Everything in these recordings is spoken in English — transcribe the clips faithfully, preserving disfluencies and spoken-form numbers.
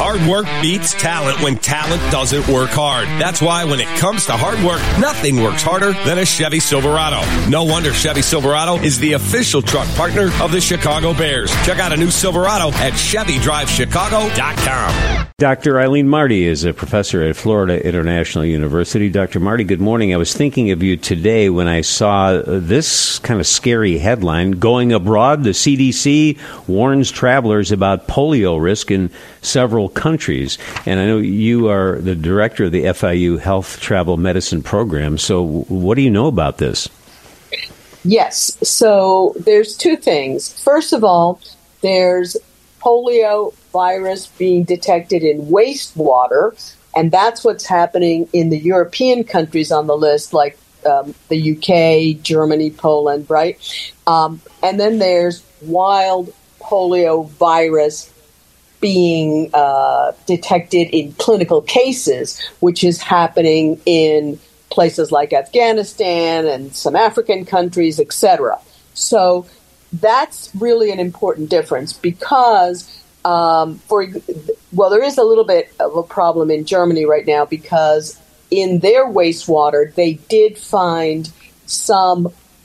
Hard work beats talent when talent doesn't work hard. That's why when it comes to hard work, nothing works harder than a Chevy Silverado. No wonder Chevy Silverado is the official truck partner of the Chicago Bears. Check out a new Silverado at Chevy Drive Chicago dot com. Doctor Eileen Marty is a professor at Florida International University. Doctor Marty, good morning. I was thinking of you today when I saw this kind of scary headline. Going abroad, the C D C warns travelers about polio risk in several countries. And I know you are the director of the F I U Health Travel Medicine Program. So what do you know about this? Yes. So there's two things. First of all, there's polio virus being detected in wastewater, and that's what's happening in the European countries on the list, like um, the U K, Germany, Poland, right? Um, and then there's wild polio virus being uh, detected in clinical cases, which is happening in places like Afghanistan and some African countries, et cetera. So that's really an important difference because, um, for well, there is a little bit of a problem in Germany right now because in their wastewater, they did find some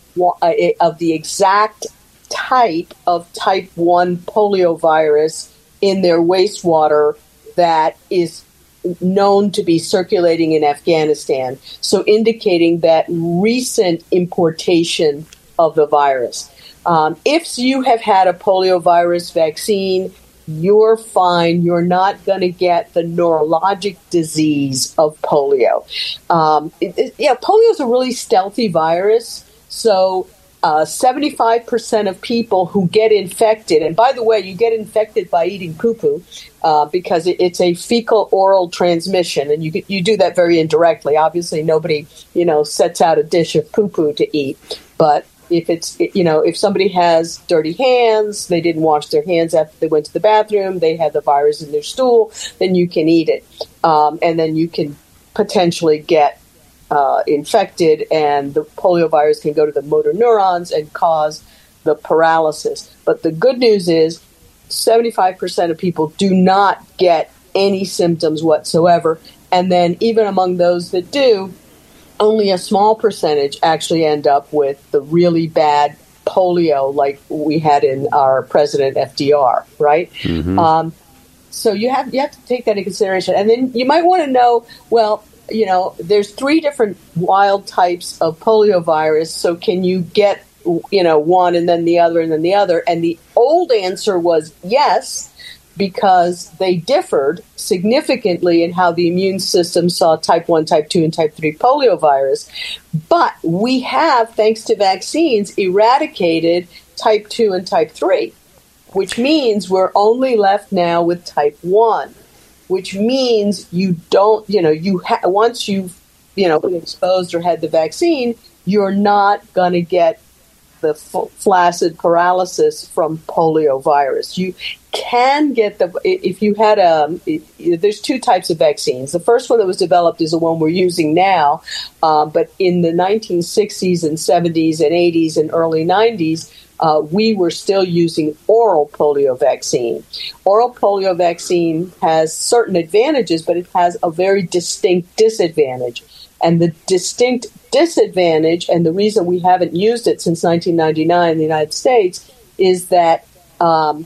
of the exact type of type one polio virus in their wastewater that is known to be circulating in Afghanistan, so indicating that recent importation of the virus. Um, if you have had a polio virus vaccine, you're fine. You're not going to get the neurologic disease of polio. Um, it, it, yeah, polio is a really stealthy virus, so Uh, seventy-five percent of people who get infected, and by the way, you get infected by eating poo-poo uh, because it, it's a fecal-oral transmission, and you you do that very indirectly. Obviously, nobody, you know, sets out a dish of poo-poo to eat. But if it's, you know, if somebody has dirty hands, they didn't wash their hands after they went to the bathroom, they had the virus in their stool, then you can eat it. Um, and then you can potentially get Uh, infected, and the polio virus can go to the motor neurons and cause the paralysis. But the good news is seventy-five percent of people do not get any symptoms whatsoever. And then even among those that do, only a small percentage actually end up with the really bad polio like we had in our president F D R, right? Mm-hmm. Um, so you have you have to take that into consideration. And then you might want to know, well, you know, there's three different wild types of polio virus. So can you get, you know, one and then the other and then the other? And the old answer was yes, because they differed significantly in how the immune system saw type one, type two, and type three polio virus. But we have, thanks to vaccines, eradicated type two and type three, which means we're only left now with type one. Which means you don't, you know, you ha- once you've, you know, been exposed or had the vaccine, you're not going to get the f- flaccid paralysis from polio virus. You can get the, if you had a, it, there's two types of vaccines. The first one that was developed is the one we're using now, uh, but in the nineteen sixties and seventies and eighties and early nineties, Uh, we were still using oral polio vaccine. Oral polio vaccine has certain advantages, but it has a very distinct disadvantage. And the distinct disadvantage, and the reason we haven't used it since nineteen ninety-nine in the United States, is that um,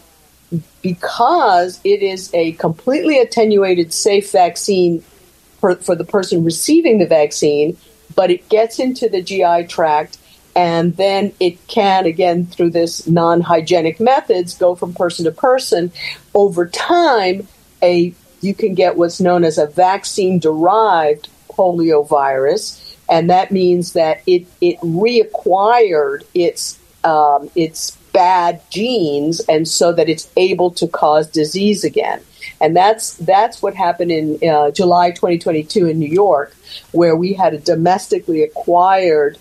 because it is a completely attenuated, safe vaccine for, for the person receiving the vaccine, but it gets into the G I tract, and then it can, again, through this non-hygienic methods, go from person to person. Over time, a you can get what's known as a vaccine-derived polio virus, and that means that it it reacquired its um, its bad genes, and so that it's able to cause disease again. And that's that's what happened in uh, July twenty twenty-two in New York, where we had a domestically acquired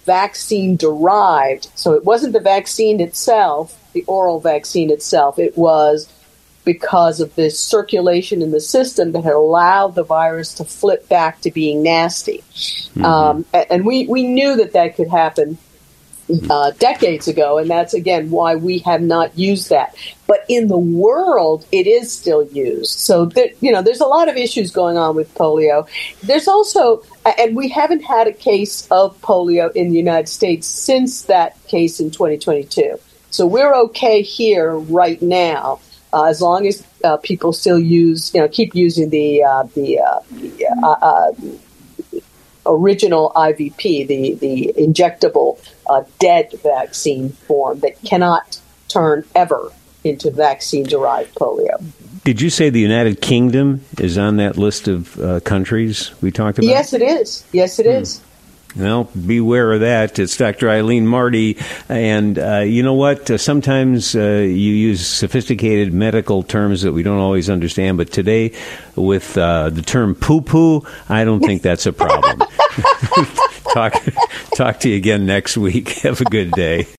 vaccine-derived. So it wasn't the vaccine itself, the oral vaccine itself. It was because of this circulation in the system that had allowed the virus to flip back to being nasty. Mm-hmm. Um, and we, we knew that that could happen uh, decades ago, and that's, again, why we have not used that. But in the world, it is still used. So, there, you know, there's a lot of issues going on with polio. There's also, and we haven't had a case of polio in the United States since that case in twenty twenty-two. So we're okay here right now, uh, as long as uh, people still use, you know, keep using the uh, the, uh, the uh, uh, original I V P, the the injectable uh, dead vaccine form that cannot turn ever into vaccine-derived polio. Did you say the United Kingdom is on that list of uh, countries we talked about? Yes, it is. Yes, it is. Well, beware of that. It's Doctor Eileen Marty. And uh, you know what? Uh, sometimes uh, you use sophisticated medical terms that we don't always understand. But today, with uh, the term poo-poo, I don't think that's a problem. talk, talk to you again next week. Have a good day.